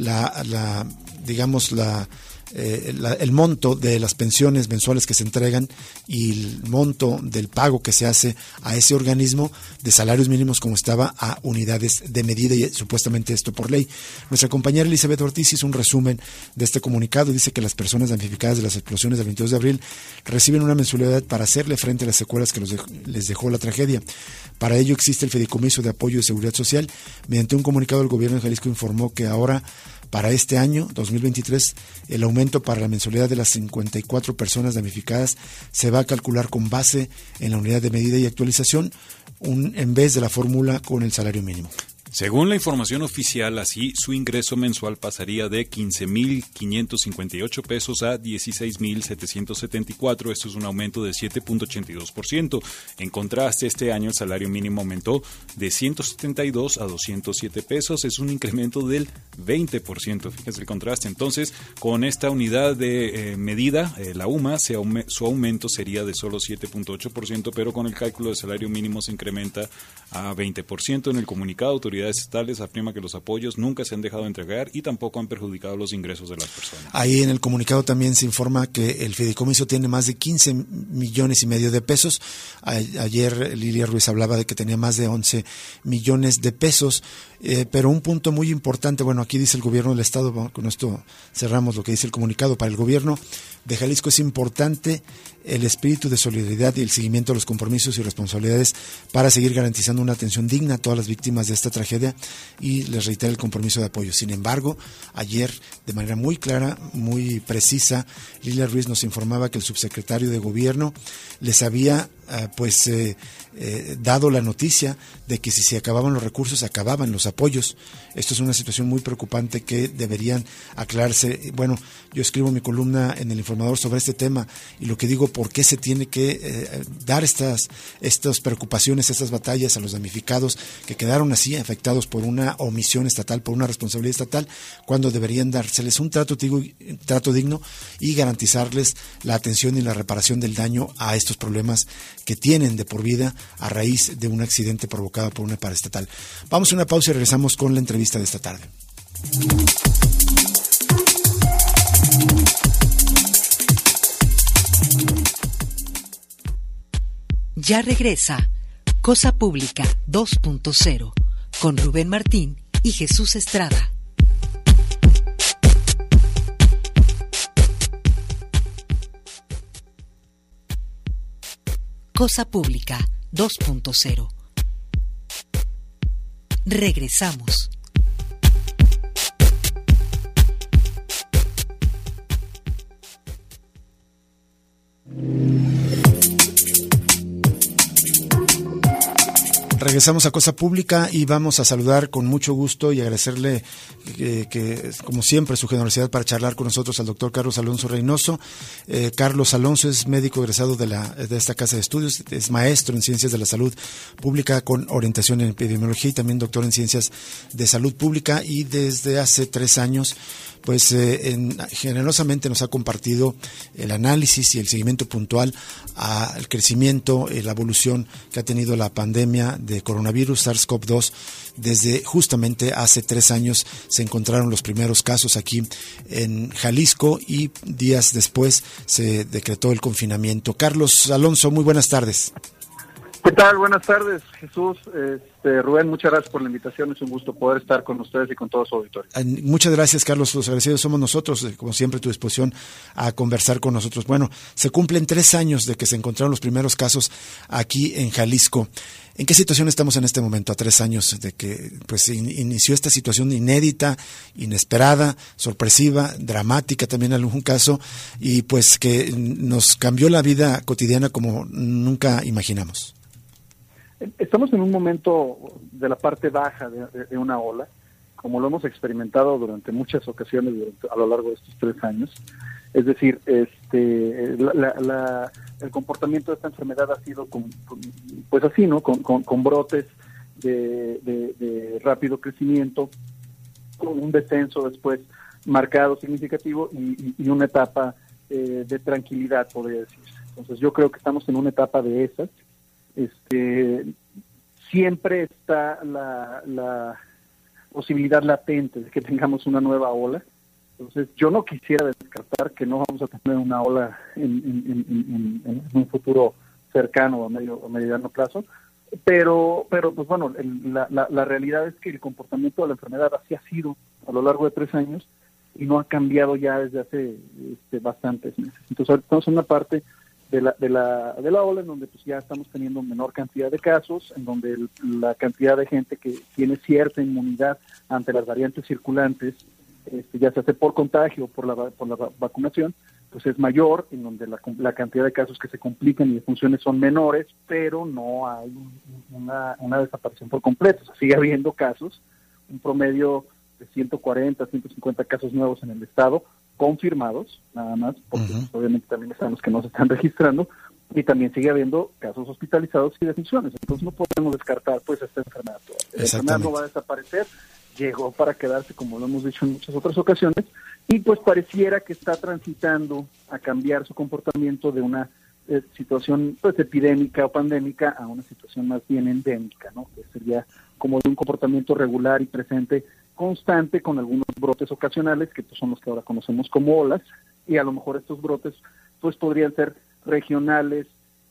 el monto de las pensiones mensuales que se entregan y el monto del pago que se hace a ese organismo de salarios mínimos como estaba a unidades de medida, y supuestamente esto por ley. Nuestra compañera Elizabeth Ortiz hizo un resumen de este comunicado y dice que las personas damnificadas de las explosiones del 22 de abril reciben una mensualidad para hacerle frente a las secuelas que les dejó la tragedia. Para ello existe el Fideicomiso de Apoyo de Seguridad Social. Mediante un comunicado, el gobierno de Jalisco informó que ahora, para este año, 2023, el aumento para la mensualidad de las 54 personas damnificadas se va a calcular con base en la unidad de medida y actualización, en vez de la fórmula con el salario mínimo. Según la información oficial, así su ingreso mensual pasaría de 15,558 pesos a 16,774. Esto es un aumento de 7.82%. En contraste, este año el salario mínimo aumentó de 172 a 207 pesos. Es un incremento del 20%. Fíjense el contraste. Entonces, con esta unidad de medida, la UMA, su aumento sería de solo 7.8%, pero con el cálculo de salario mínimo se incrementa a 20%. En el comunicado, autoridades estatales afirma que los apoyos nunca se han dejado de entregar y tampoco han perjudicado los ingresos de las personas. Ahí en el comunicado también se informa que el fideicomiso tiene más de 15,5 millones de pesos. Ayer Lilia Ruiz hablaba de que tenía más de 11 millones de pesos, pero un punto muy importante, bueno, aquí dice el gobierno del estado, con esto cerramos lo que dice el comunicado. Para el gobierno de Jalisco es importante el espíritu de solidaridad y el seguimiento de los compromisos y responsabilidades para seguir garantizando una atención digna a todas las víctimas de esta tragedia, y les reitera el compromiso de apoyo. Sin embargo, ayer, de manera muy clara, muy precisa, Lilia Ruiz nos informaba que el subsecretario de Gobierno les había dado la noticia de que si se acababan los recursos, acababan los apoyos. Esto es una situación muy preocupante que deberían aclararse. Bueno, yo escribo mi columna en El Informador sobre este tema y lo que digo, por qué se tiene que dar estas preocupaciones, estas batallas a los damnificados que quedaron así afectados por una omisión estatal, por una responsabilidad estatal, cuando deberían dárseles un trato digno y garantizarles la atención y la reparación del daño a estos problemas que tienen de por vida a raíz de un accidente provocado por una paraestatal. Vamos a una pausa y regresamos con la entrevista de esta tarde. Ya regresa Cosa Pública 2.0 con Rubén Martín y Jesús Estrada. Cosa Pública 2.0. Regresamos. Regresamos a Cosa Pública y vamos a saludar con mucho gusto y agradecerle que como siempre, su generosidad para charlar con nosotros al doctor Carlos Alonso Reynoso. Carlos Alonso es médico egresado de esta casa de estudios, es maestro en Ciencias de la Salud Pública con orientación en epidemiología y también doctor en Ciencias de Salud Pública, y desde hace 3 años pues generosamente nos ha compartido el análisis y el seguimiento puntual al crecimiento, la evolución que ha tenido la pandemia de coronavirus SARS-CoV-2. Desde justamente hace 3 años se encontraron los primeros casos aquí en Jalisco y días después se decretó el confinamiento. Carlos Alonso, muy buenas tardes. ¿Qué tal? Buenas tardes, Jesús. Rubén, muchas gracias por la invitación. Es un gusto poder estar con ustedes y con todo su auditorio. Muchas gracias, Carlos. Los agradecidos somos nosotros, como siempre, a tu disposición a conversar con nosotros. Bueno, se cumplen 3 años de que se encontraron los primeros casos aquí en Jalisco. ¿En qué situación estamos en este momento, a 3 años de que pues inició esta situación inédita, inesperada, sorpresiva, dramática también en algún caso, y pues que nos cambió la vida cotidiana como nunca imaginamos? Estamos en un momento de la parte baja de una ola, como lo hemos experimentado durante muchas ocasiones a lo largo de estos 3 años. Es decir, el comportamiento de esta enfermedad ha sido pues así, ¿no? Con brotes de rápido crecimiento, con un descenso después marcado, significativo, y una etapa de tranquilidad, podría decirse. Entonces yo creo que estamos en una etapa de esas. Siempre está la posibilidad latente de que tengamos una nueva ola. Entonces yo no quisiera descartar que no vamos a tener una ola en un futuro cercano o a mediano plazo, pero pues bueno, la realidad es que el comportamiento de la enfermedad así ha sido a lo largo de 3 años y no ha cambiado ya desde hace bastantes meses. Entonces ahorita estamos en una parte de la ola en donde pues ya estamos teniendo menor cantidad de casos, en donde la cantidad de gente que tiene cierta inmunidad ante las variantes circulantes, ya se hace por contagio o por la vacunación, pues es mayor, en donde la cantidad de casos que se complican y de funciones son menores, pero no hay una desaparición por completo. O sea, sigue habiendo casos, un promedio de 140, 150 casos nuevos en el estado, confirmados, nada más, porque obviamente también están los que no se están registrando, y también sigue habiendo casos hospitalizados y defunciones. Entonces no podemos descartar pues esta enfermedad. La enfermedad no va a desaparecer, llegó para quedarse, como lo hemos dicho en muchas otras ocasiones, y pues pareciera que está transitando a cambiar su comportamiento de una situación pues epidémica o pandémica a una situación más bien endémica, ¿no? Que sería como de un comportamiento regular y presente, constante, con algunos brotes ocasionales, que pues son los que ahora conocemos como olas, y a lo mejor estos brotes pues podrían ser regionales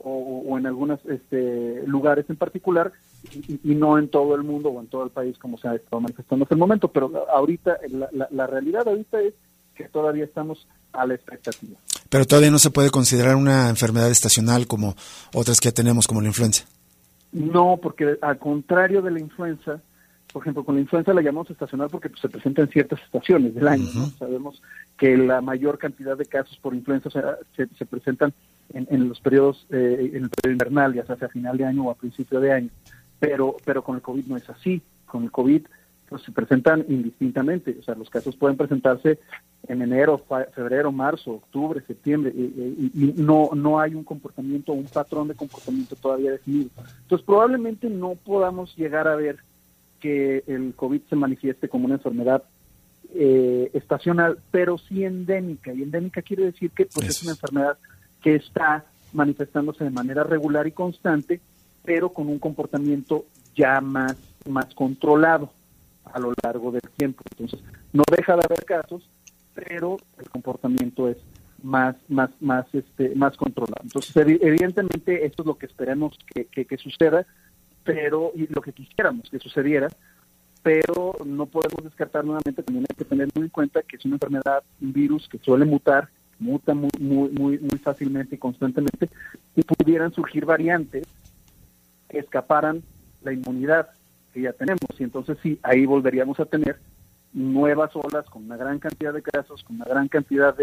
o en algunos lugares en particular, y no en todo el mundo o en todo el país como se ha estado manifestando hasta el momento. Pero ahorita la realidad ahorita es que todavía estamos a la expectativa. Pero todavía no se puede considerar una enfermedad estacional como otras que ya tenemos, como la influenza. No, porque al contrario de la influenza, por ejemplo, con la influenza la llamamos estacional porque pues, se presenta en ciertas estaciones del año, ¿no? Sabemos que la mayor cantidad de casos por influenza se presentan en los periodos, en el periodo invernal, ya sea a final de año o a principio de año, pero con el COVID no es así. Con el COVID pues se presentan indistintamente, o sea, los casos pueden presentarse en enero, febrero, marzo, octubre, septiembre, y no hay un comportamiento, un patrón de comportamiento todavía definido. Entonces probablemente no podamos llegar a ver que el COVID se manifieste como una enfermedad estacional, pero sí endémica. Y endémica quiere decir que pues, es una enfermedad que está manifestándose de manera regular y constante, pero con un comportamiento ya más controlado a lo largo del tiempo. Entonces, no deja de haber casos, pero el comportamiento es más controlado. Entonces, evidentemente, esto es lo que esperamos que suceda, pero y lo que quisiéramos que sucediera, pero no podemos descartar nuevamente. También hay que tener muy en cuenta que es una enfermedad, un virus que suele muta muy fácilmente y constantemente, y pudieran surgir variantes que escaparan la inmunidad que ya tenemos, y entonces sí, ahí volveríamos a tener nuevas olas con una gran cantidad de casos, con una gran cantidad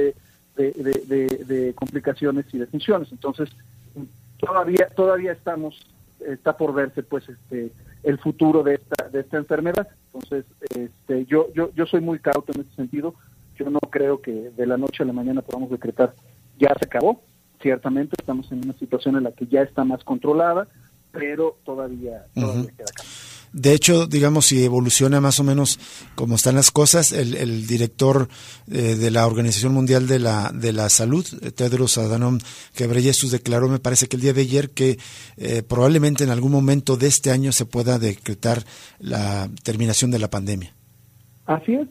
de complicaciones y defunciones. Entonces todavía está por verse pues el futuro de esta enfermedad. Entonces yo soy muy cauto en este sentido. Yo no creo que de la noche a la mañana podamos decretar ya se acabó. Ciertamente estamos en una situación en la que ya está más controlada, pero todavía queda camino. De hecho, digamos, si evoluciona más o menos como están las cosas, el director de la Organización Mundial de la Salud, Tedros Adhanom Ghebreyesus, declaró, me parece que el día de ayer, que probablemente en algún momento de este año se pueda decretar la terminación de la pandemia. Así es,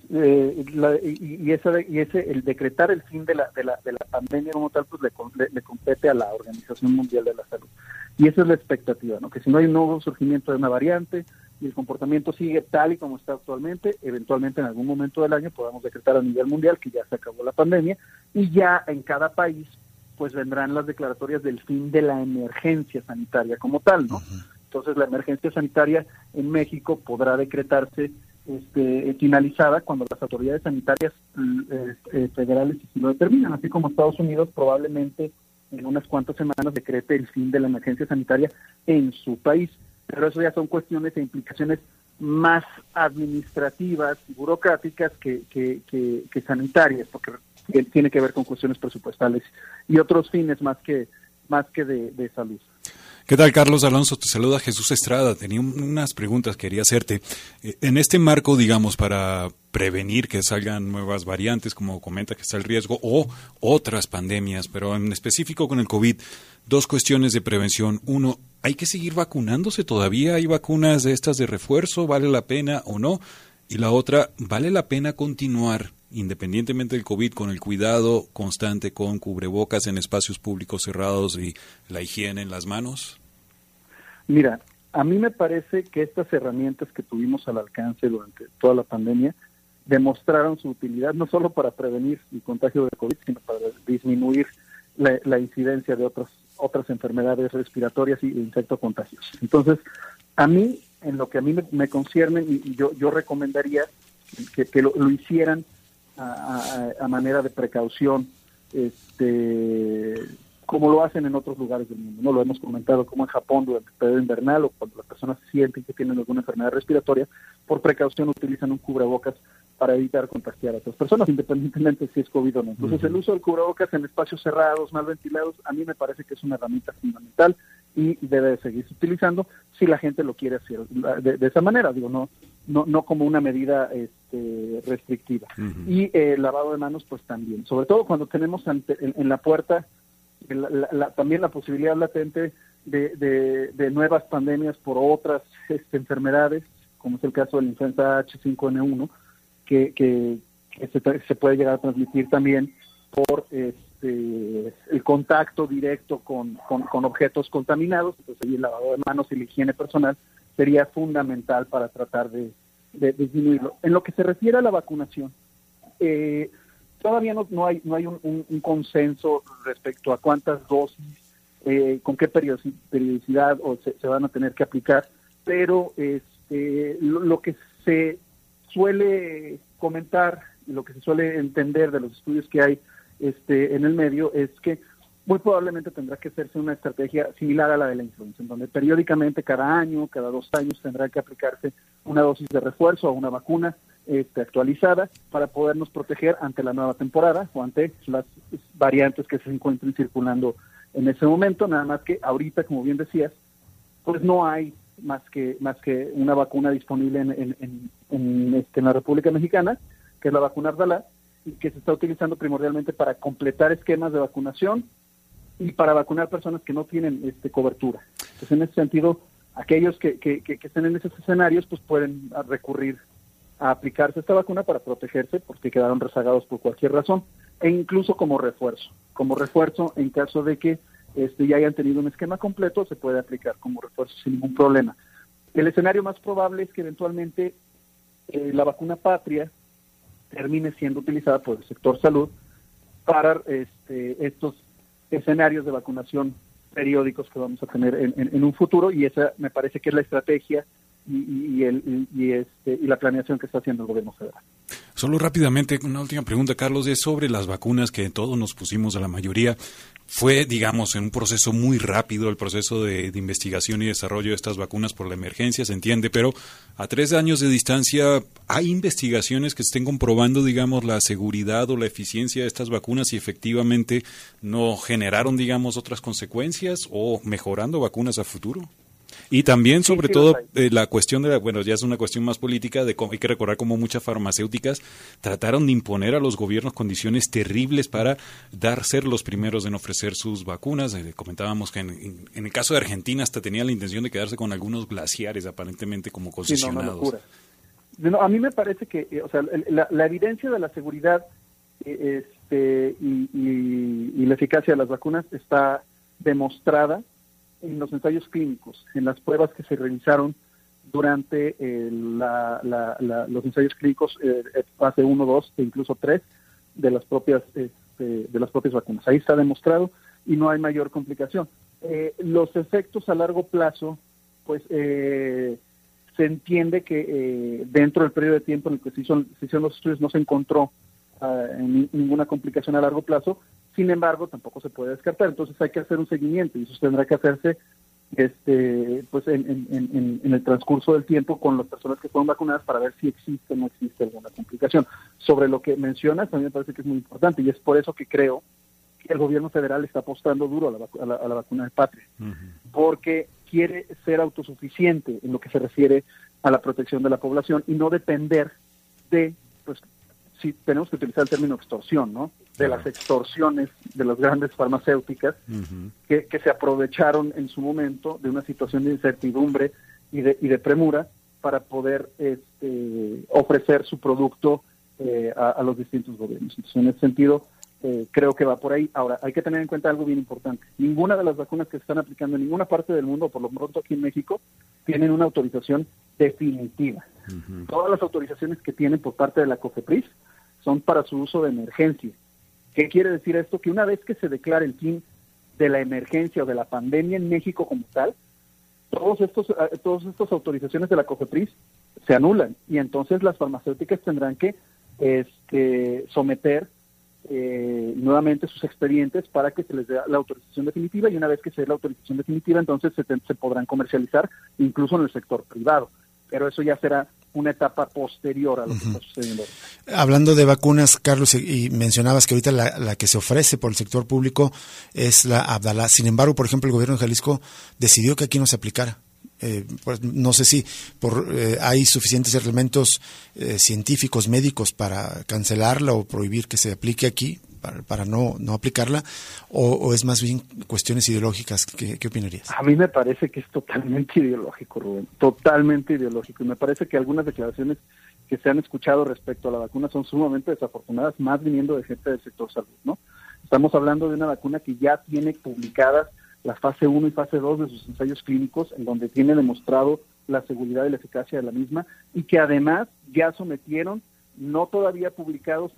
el decretar el fin de la pandemia como tal, pues le compete a la Organización Mundial de la Salud. Y esa es la expectativa, ¿no? Que si no hay un nuevo surgimiento de una variante y el comportamiento sigue tal y como está actualmente, eventualmente en algún momento del año podamos decretar a nivel mundial que ya se acabó la pandemia, y ya en cada país pues vendrán las declaratorias del fin de la emergencia sanitaria como tal, ¿no? Uh-huh. Entonces la emergencia sanitaria en México podrá decretarse finalizada cuando las autoridades sanitarias federales así lo determinan, así como Estados Unidos probablemente en unas cuantas semanas decrete el fin de la emergencia sanitaria en su país. Pero eso ya son cuestiones e implicaciones más administrativas y burocráticas que sanitarias, porque tiene que ver con cuestiones presupuestales y otros fines más que de salud. ¿Qué tal, Carlos Alonso? Te saluda Jesús Estrada. Tenía unas preguntas que quería hacerte. En este marco, digamos, para prevenir que salgan nuevas variantes, como comenta que está el riesgo, o otras pandemias, pero en específico con el COVID, dos cuestiones de prevención. Uno, ¿hay que seguir vacunándose todavía? ¿Hay vacunas de estas de refuerzo? ¿Vale la pena o no? Y la otra, ¿vale la pena continuar, independientemente del COVID, con el cuidado constante con cubrebocas en espacios públicos cerrados y la higiene en las manos? Mira, a mí me parece que estas herramientas que tuvimos al alcance durante toda la pandemia demostraron su utilidad no solo para prevenir el contagio de COVID, sino para disminuir la incidencia de otras enfermedades respiratorias y infectocontagiosas. Entonces, a mí, en lo que a mí me concierne, y yo recomendaría que lo hicieran a manera de precaución, como lo hacen en otros lugares del mundo. No lo hemos comentado, como en Japón durante el periodo invernal o cuando las personas sienten que tienen alguna enfermedad respiratoria, por precaución utilizan un cubrebocas para evitar contagiar a otras personas, independientemente si es COVID o no. Entonces, el uso del cubrebocas en espacios cerrados, mal ventilados, a mí me parece que es una herramienta fundamental y debe de seguirse utilizando si la gente lo quiere hacer de esa manera, digo, no como una medida restrictiva. Uh-huh. Y lavado de manos, pues también, sobre todo cuando tenemos en la puerta también la posibilidad latente de nuevas pandemias por otras enfermedades, como es el caso de la influenza H5N1, que se puede llegar a transmitir también por el contacto directo con objetos contaminados. Entonces, el lavado de manos y la higiene personal sería fundamental para tratar de disminuirlo. En lo que se refiere a la vacunación, todavía no hay un consenso respecto a cuántas dosis, con qué periodicidad se van a tener que aplicar, pero lo que se suele comentar y lo que se suele entender de los estudios que hay en el medio es que muy probablemente tendrá que hacerse una estrategia similar a la de la influenza, en donde periódicamente, cada año, cada 2 años, tendrá que aplicarse una dosis de refuerzo o una vacuna actualizada para podernos proteger ante la nueva temporada o ante las variantes que se encuentren circulando en ese momento. Nada más que ahorita, como bien decías, pues no hay más que una vacuna disponible en la República Mexicana, que es la vacuna Ardalá, y que se está utilizando primordialmente para completar esquemas de vacunación y para vacunar personas que no tienen cobertura. Entonces, en ese sentido, aquellos que estén en esos escenarios, pues pueden recurrir a aplicarse esta vacuna para protegerse porque quedaron rezagados por cualquier razón, e incluso como refuerzo en caso de que ya hayan tenido un esquema completo, se puede aplicar como refuerzo sin ningún problema. El escenario más probable es que eventualmente la vacuna patria termine siendo utilizada por el sector salud para estos escenarios de vacunación periódicos que vamos a tener en un futuro, y esa me parece que es la estrategia y la planeación que está haciendo el gobierno federal. Solo rápidamente, una última pregunta, Carlos, es sobre las vacunas que todos nos pusimos, a la mayoría. Fue, digamos, en un proceso muy rápido el proceso de investigación y desarrollo de estas vacunas por la emergencia, se entiende, pero a 3 años de distancia, ¿hay investigaciones que estén comprobando, digamos, la seguridad o la eficiencia de estas vacunas y efectivamente no generaron, digamos, otras consecuencias o mejorando vacunas a futuro? Y también, sobre sí, todo, la cuestión ya es una cuestión más política, hay que recordar cómo muchas farmacéuticas trataron de imponer a los gobiernos condiciones terribles para ser los primeros en ofrecer sus vacunas. Comentábamos que en el caso de Argentina hasta tenía la intención de quedarse con algunos glaciares aparentemente como concesionados. Sí, no, a mí me parece que la evidencia de la seguridad y la eficacia de las vacunas está demostrada en los ensayos clínicos, en las pruebas que se realizaron durante los ensayos clínicos fase 1, 2 e incluso 3 de las propias vacunas. Ahí está demostrado y no hay mayor complicación. Los efectos a largo plazo, pues se entiende que dentro del periodo de tiempo en el que se hicieron los estudios no se encontró ninguna complicación a largo plazo. Sin embargo, tampoco se puede descartar. Entonces hay que hacer un seguimiento y eso tendrá que hacerse pues en el transcurso del tiempo con las personas que fueron vacunadas para ver si existe o no existe alguna complicación. Sobre lo que mencionas, a mí me parece que es muy importante y es por eso que creo que el gobierno federal está apostando duro a la vacuna de Patria, porque quiere ser autosuficiente en lo que se refiere a la protección de la población y no depender de, pues, si tenemos que utilizar el término extorsión, ¿no? De las extorsiones de las grandes farmacéuticas que se aprovecharon en su momento de una situación de incertidumbre y de premura para poder ofrecer su producto a los distintos gobiernos. Entonces, en ese sentido, creo que va por ahí. Ahora, hay que tener en cuenta algo bien importante. Ninguna de las vacunas que se están aplicando en ninguna parte del mundo, por lo pronto aquí en México, tienen una autorización definitiva. Todas las autorizaciones que tienen por parte de la COFEPRIS son para su uso de emergencia. ¿Qué quiere decir esto? Que una vez que se declare el fin de la emergencia o de la pandemia en México como tal, todas estas autorizaciones de la COFEPRIS se anulan y entonces las farmacéuticas tendrán que someter nuevamente sus expedientes para que se les dé la autorización definitiva y una vez que se dé la autorización definitiva entonces se podrán comercializar incluso en el sector privado, pero eso ya será una etapa posterior a lo que está sucediendo. Hablando de vacunas, Carlos, y mencionabas que ahorita la que se ofrece por el sector público es la Abdalá. Sin embargo, por ejemplo, el gobierno de Jalisco decidió que aquí no se aplicara. Pues no sé si hay suficientes elementos científicos, médicos para cancelarla o prohibir que se aplique aquí para no aplicarla, o es más bien cuestiones ideológicas. ¿Qué opinarías? A mí me parece que es totalmente ideológico, Rubén, totalmente ideológico, y me parece que algunas declaraciones que se han escuchado respecto a la vacuna son sumamente desafortunadas, más viniendo de gente del sector salud, ¿no? Estamos hablando de una vacuna que ya tiene publicadas la fase 1 y fase 2 de sus ensayos clínicos, en donde tiene demostrado la seguridad y la eficacia de la misma, y que además ya sometieron, no todavía publicados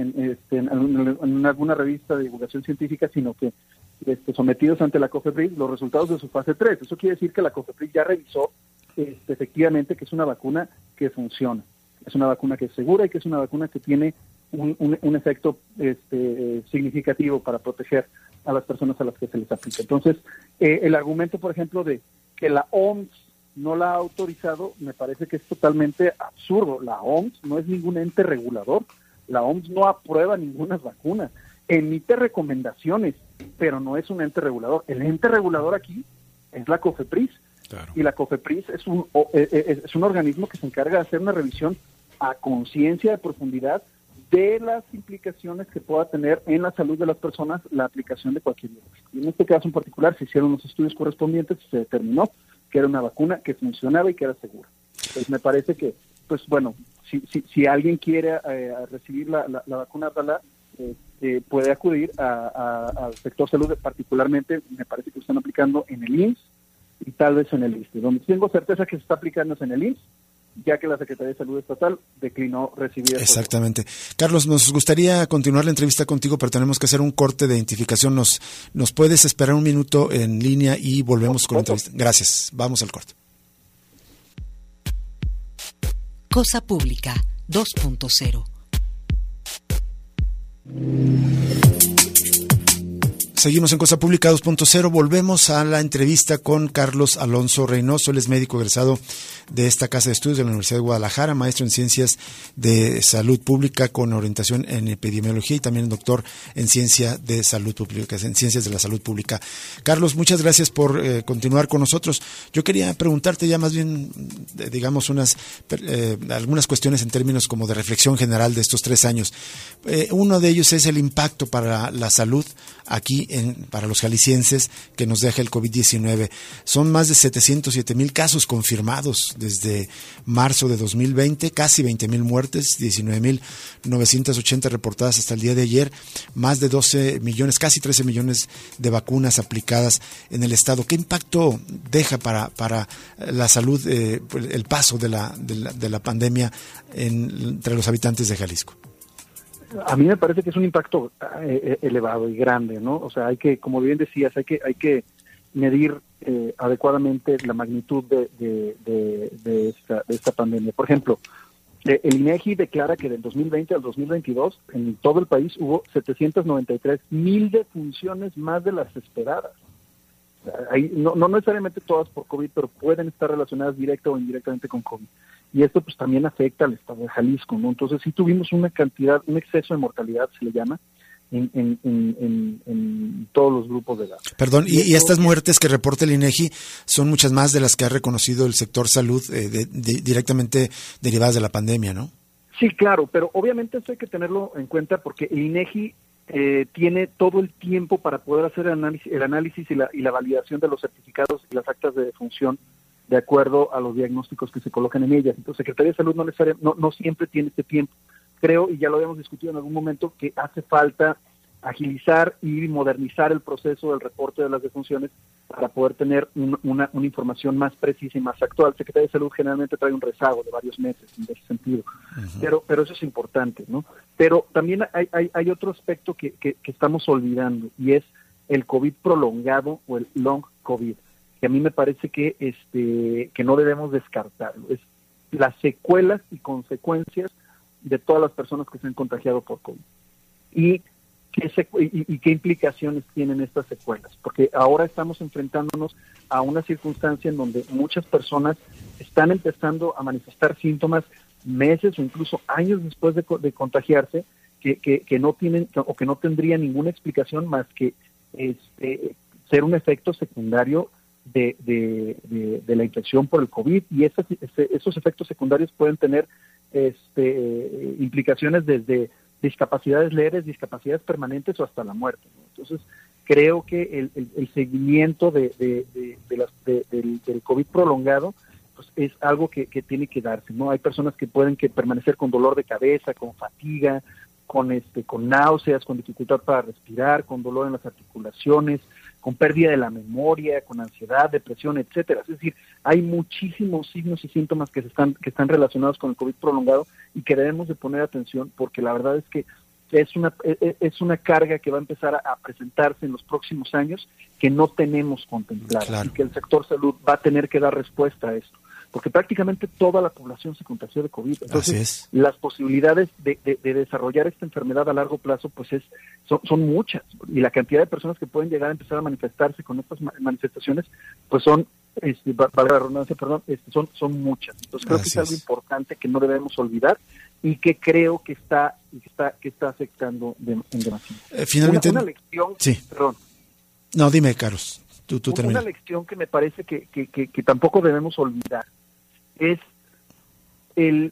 en alguna revista de divulgación científica, sino que sometidos ante la COFEPRIS los resultados de su fase 3. Eso quiere decir que la COFEPRIS ya revisó efectivamente que es una vacuna que funciona, es una vacuna que es segura y que es una vacuna que tiene un efecto significativo para proteger a las personas a las que se les aplica. Entonces, el argumento, por ejemplo, de que la OMS no la ha autorizado, me parece que es totalmente absurdo. La OMS no es ningún ente regulador, la OMS no aprueba ninguna vacuna, emite recomendaciones, pero no es un ente regulador. El ente regulador aquí es la COFEPRIS, claro. Y la COFEPRIS es un organismo que se encarga de hacer una revisión a conciencia de profundidad de las implicaciones que pueda tener en la salud de las personas la aplicación de cualquier biológico. Y en este caso en particular se hicieron los estudios correspondientes y se determinó que era una vacuna que funcionaba y que era segura. Entonces me parece que, pues bueno, si alguien quiere recibir la vacuna Abdalá, puede acudir al sector salud, particularmente me parece que lo están aplicando en el IMSS y tal vez en el ISSSTE. Donde tengo certeza que se está aplicando es en el IMSS, ya que la Secretaría de Salud Estatal declinó recibir. Exactamente. Carlos, nos gustaría continuar la entrevista contigo, pero tenemos que hacer un corte de identificación. ¿Nos puedes esperar un minuto en línea y volvemos con la entrevista? Gracias. Vamos al corte. Cosa Pública 2.0. Seguimos en Cosa Pública 2.0, volvemos a la entrevista con Carlos Alonso Reynoso, él es médico egresado de esta Casa de Estudios de la Universidad de Guadalajara, maestro en Ciencias de Salud Pública con orientación en epidemiología y también doctor en Ciencia de Salud Pública, en Ciencias de la Salud Pública. Carlos, muchas gracias por continuar con nosotros. Yo quería preguntarte ya más bien, digamos, algunas cuestiones en términos como de reflexión general de estos 3 años. Uno de ellos es el impacto para la salud aquí para los jaliscienses que nos deja el COVID-19. Son más de 707,000 casos confirmados desde marzo de 2020, casi 20,000 muertes, 19,980 reportadas hasta el día de ayer, más de 12 millones, casi 13 millones de vacunas aplicadas en el estado. ¿Qué impacto deja para la salud el paso de la pandemia entre los habitantes de Jalisco? A mí me parece que es un impacto elevado y grande, ¿no? O sea, hay que, como bien decías, hay que medir adecuadamente la magnitud de esta pandemia. Por ejemplo, el INEGI declara que del 2020 al 2022 en todo el país hubo 793,000 defunciones más de las esperadas. No necesariamente todas por COVID, pero pueden estar relacionadas directa o indirectamente con COVID. Y esto pues también afecta al estado de Jalisco, ¿no? Entonces sí tuvimos un exceso de mortalidad, se le llama, en todos los grupos de edad. Perdón, y estas muertes que reporta el INEGI son muchas más de las que ha reconocido el sector salud directamente derivadas de la pandemia, ¿no? Sí, claro, pero obviamente eso hay que tenerlo en cuenta porque el INEGI tiene todo el tiempo para poder hacer el análisis y la validación de los certificados y las actas de defunción de acuerdo a los diagnósticos que se colocan en ellas. Entonces, Secretaría de Salud no siempre tiene este tiempo. Creo, y ya lo habíamos discutido en algún momento, que hace falta agilizar y modernizar el proceso del reporte de las defunciones para poder tener una información más precisa y más actual. Secretaría de Salud generalmente trae un rezago de varios meses en ese sentido, pero eso es importante, ¿no? Pero también hay otro aspecto que estamos olvidando, y es el COVID prolongado o el long COVID, que a mí me parece que no debemos descartarlo. Es las secuelas y consecuencias de todas las personas que se han contagiado por COVID. Y qué implicaciones tienen estas secuelas, porque ahora estamos enfrentándonos a una circunstancia en donde muchas personas están empezando a manifestar síntomas meses o incluso años después de contagiarse, que no tienen o que no tendrían ninguna explicación más que ser un efecto secundario de la infección por el COVID, y esos efectos secundarios pueden tener implicaciones desde discapacidades leves, discapacidades permanentes o hasta la muerte, ¿no? Entonces, creo que el seguimiento del COVID prolongado pues es algo que tiene que darse, ¿no? Hay personas que pueden permanecer con dolor de cabeza, con fatiga, con náuseas, con dificultad para respirar, con dolor en las articulaciones, con pérdida de la memoria, con ansiedad, depresión, etcétera. Es decir, hay muchísimos signos y síntomas que están relacionados con el COVID prolongado y que debemos de poner atención, porque la verdad es que es una carga que va a empezar a presentarse en los próximos años que no tenemos contemplada, claro, y que el sector salud va a tener que dar respuesta a esto, porque prácticamente toda la población se contagió de COVID. Entonces, las posibilidades de desarrollar esta enfermedad a largo plazo pues son muchas, y la cantidad de personas que pueden llegar a empezar a manifestarse con estas manifestaciones pues son, valga la redundancia, son muchas. Entonces creo que es algo importante que no debemos olvidar y que creo que está afectando en demasiado. Finalmente, una lección, sí. Perdón. No, dime, Carlos. Tú termina. Una lección que me parece que tampoco debemos olvidar es que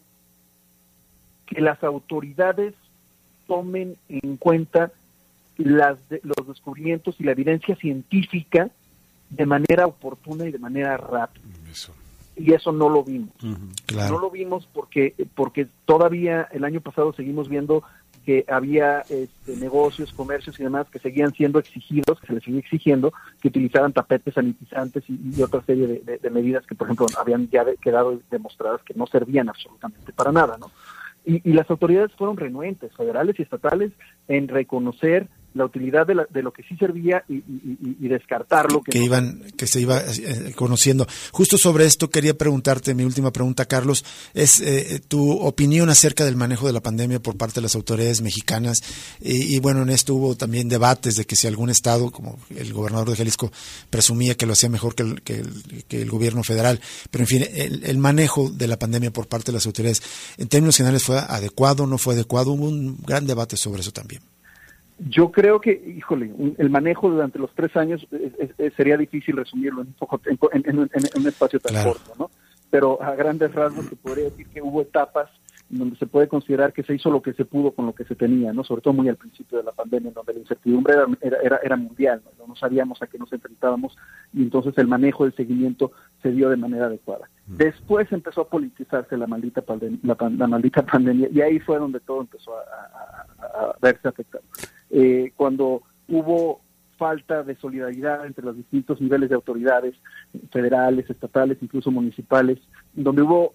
las autoridades tomen en cuenta los descubrimientos y la evidencia científica de manera oportuna y de manera rápida. Y eso no lo vimos. Claro. No lo vimos porque todavía el año pasado seguimos viendo que había negocios, comercios y demás que seguían siendo exigidos, que se les sigue exigiendo, que utilizaran tapetes sanitizantes y otra serie de medidas que, por ejemplo, habían ya quedado demostradas que no servían absolutamente para nada, ¿no? Y las autoridades fueron renuentes, federales y estatales, en reconocer la utilidad de lo que sí servía y descartarlo. Que se iba conociendo. Justo sobre esto quería preguntarte, mi última pregunta, Carlos, es tu opinión acerca del manejo de la pandemia por parte de las autoridades mexicanas. Y bueno, en esto hubo también debates de que si algún estado, como el gobernador de Jalisco, presumía que lo hacía mejor que el gobierno federal. Pero en fin, el manejo de la pandemia por parte de las autoridades, en términos generales, ¿fue adecuado, no fue adecuado? Hubo un gran debate sobre eso también. Yo creo que, el manejo durante los 3 años sería difícil resumirlo en un espacio tan corto, ¿no? Pero a grandes rasgos se podría decir que hubo etapas en donde se puede considerar que se hizo lo que se pudo con lo que se tenía, ¿no? Sobre todo muy al principio de la pandemia, en donde la incertidumbre era mundial, ¿no? No sabíamos a qué nos enfrentábamos, y entonces el manejo del seguimiento se dio de manera adecuada. Después empezó a politizarse la maldita pandemia, y ahí fue donde todo empezó a verse afectado. Cuando hubo falta de solidaridad entre los distintos niveles de autoridades federales, estatales, incluso municipales, donde hubo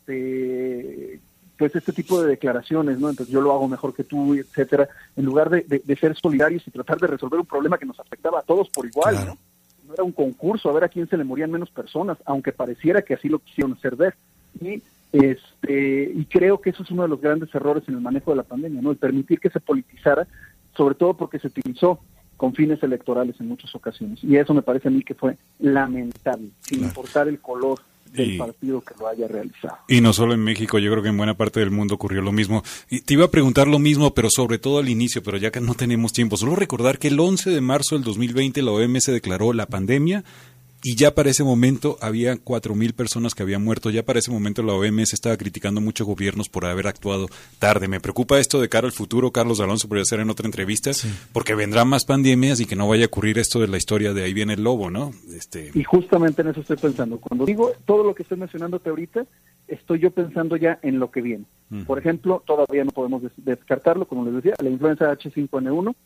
pues este tipo de declaraciones, ¿no? Entonces yo lo hago mejor que tú, etcétera, en lugar de ser solidarios y tratar de resolver un problema que nos afectaba a todos por igual, claro. No era un concurso a ver a quién se le morían menos personas, aunque pareciera que así lo quisieron hacer ver. Y creo que eso es uno de los grandes errores en el manejo de la pandemia, ¿no? El permitir que se politizara, sobre todo porque se utilizó con fines electorales en muchas ocasiones. Y eso me parece a mí que fue lamentable, sin importar el color del partido que lo haya realizado. Y no solo en México, yo creo que en buena parte del mundo ocurrió lo mismo. Y te iba a preguntar lo mismo, pero sobre todo al inicio, pero ya que no tenemos tiempo. Solo recordar que el 11 de marzo del 2020 la OMS declaró la pandemia, y ya para ese momento había 4,000 personas que habían muerto. Ya para ese momento la OMS estaba criticando muchos gobiernos por haber actuado tarde. Me preocupa esto de cara al futuro, Carlos Alonso, podría ser en otra entrevista, porque vendrán más pandemias y que no vaya a ocurrir esto de la historia de ahí viene el lobo, ¿no? Y justamente en eso estoy pensando. Cuando digo todo lo que estoy mencionándote ahorita, estoy yo pensando ya en lo que viene. Por ejemplo, todavía no podemos descartarlo, como les decía, la influenza H5N1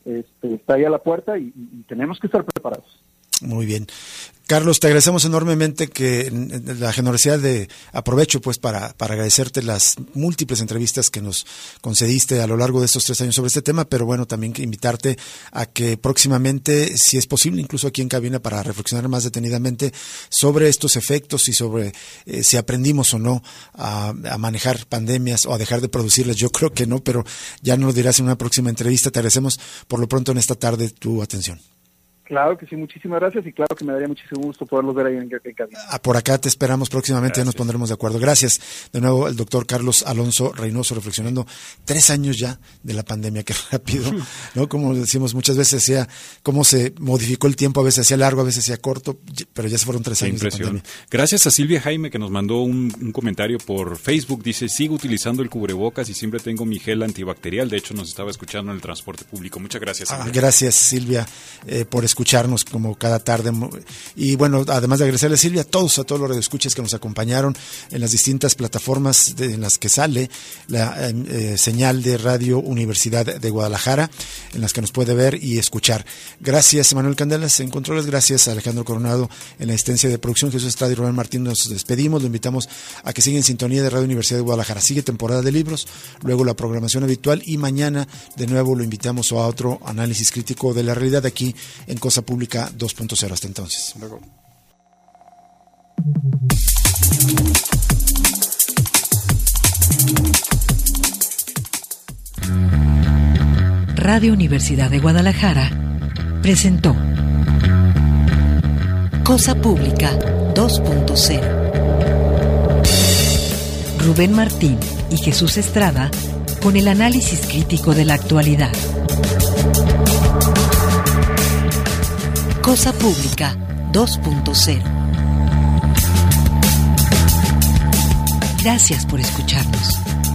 está ahí a la puerta y tenemos que estar preparados. Muy bien. Carlos, te agradecemos enormemente que la generosidad aprovecho pues para agradecerte las múltiples entrevistas que nos concediste a lo largo de estos 3 años sobre este tema, pero bueno, también que invitarte a que próximamente, si es posible, incluso aquí en cabina, para reflexionar más detenidamente sobre estos efectos y sobre si aprendimos o no a manejar pandemias o a dejar de producirlas. Yo creo que no, pero ya nos lo dirás en una próxima entrevista. Te agradecemos por lo pronto en esta tarde tu atención. Claro que sí, muchísimas gracias, y claro que me daría muchísimo gusto poderlos ver ahí en cabina. Por acá te esperamos próximamente, ya nos pondremos de acuerdo. Gracias. De nuevo, el doctor Carlos Alonso Reynoso, reflexionando 3 años ya de la pandemia, que rápido, ¿no? Como decimos muchas veces, cómo se modificó el tiempo, a veces hacía largo, a veces hacía corto, pero ya se fueron 3 años de pandemia. Gracias a Silvia Jaime, que nos mandó un comentario por Facebook. Dice: sigo utilizando el cubrebocas y siempre tengo mi gel antibacterial. De hecho, nos estaba escuchando en el transporte público. Muchas gracias, Silvia. Gracias, Silvia, por escucharnos como cada tarde. Y bueno, además de agradecerle a Silvia, a todos los radioescuchas que nos acompañaron en las distintas plataformas en las que sale la señal de Radio Universidad de Guadalajara, en las que nos puede ver y escuchar. Gracias, Manuel Candelas en controles, gracias a Alejandro Coronado en la asistencia de producción, Jesús Estrada y Rubén Martín. Nos despedimos, lo invitamos a que siga en sintonía de Radio Universidad de Guadalajara. Sigue temporada de libros, luego la programación habitual, y mañana de nuevo lo invitamos a otro análisis crítico de la realidad aquí en Cosa Pública 2.0. Hasta entonces. Luego. Radio Universidad de Guadalajara presentó Cosa Pública 2.0. Rubén Martín y Jesús Estrada con el análisis crítico de la actualidad. Cosa Pública 2.0. Gracias por escucharnos.